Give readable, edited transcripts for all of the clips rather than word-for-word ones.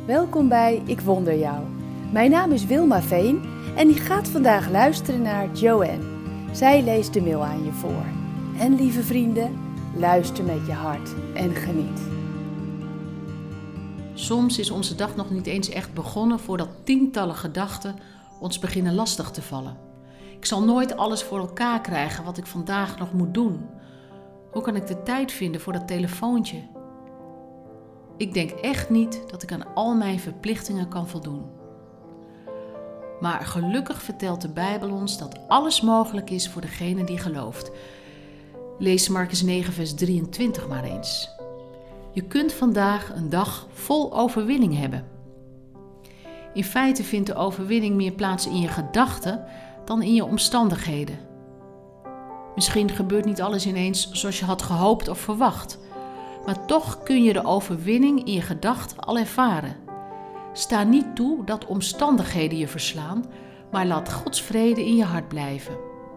Welkom bij Ik Wonder Jou. Mijn naam is Wilma Veen en je gaat vandaag luisteren naar Joanne. Zij leest de mail aan je voor. En lieve vrienden, luister met je hart en geniet. Soms is onze dag nog niet eens echt begonnen voordat tientallen gedachten ons beginnen lastig te vallen. Ik zal nooit alles voor elkaar krijgen wat ik vandaag nog moet doen. Hoe kan ik de tijd vinden voor dat telefoontje? Ik denk echt niet dat ik aan al mijn verplichtingen kan voldoen. Maar gelukkig vertelt de Bijbel ons dat alles mogelijk is voor degene die gelooft. Lees Markus 9 vers 23 maar eens. Je kunt vandaag een dag vol overwinning hebben. In feite vindt de overwinning meer plaats in je gedachten dan in je omstandigheden. Misschien gebeurt niet alles ineens zoals je had gehoopt of verwacht. Maar toch kun je de overwinning in je gedachten al ervaren. Sta niet toe dat omstandigheden je verslaan, maar laat Gods vrede in je hart blijven.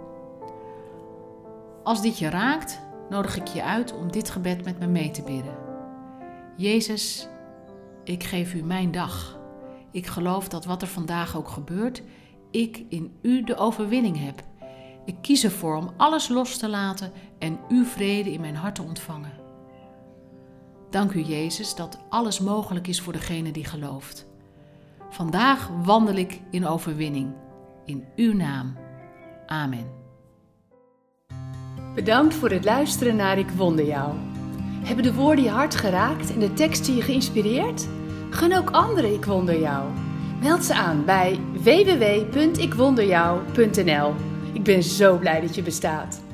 Als dit je raakt, nodig ik je uit om dit gebed met me mee te bidden. Jezus, ik geef u mijn dag. Ik geloof dat wat er vandaag ook gebeurt, ik in u de overwinning heb. Ik kies ervoor om alles los te laten en uw vrede in mijn hart te ontvangen. Dank u, Jezus, dat alles mogelijk is voor degene die gelooft. Vandaag wandel ik in overwinning. In uw naam. Amen. Bedankt voor het luisteren naar Ik Wonder Jou. Hebben de woorden je hart geraakt en de teksten je geïnspireerd? Gun ook anderen Ik Wonder Jou. Meld ze aan bij www.ikwonderjou.nl. Ik ben zo blij dat je bestaat.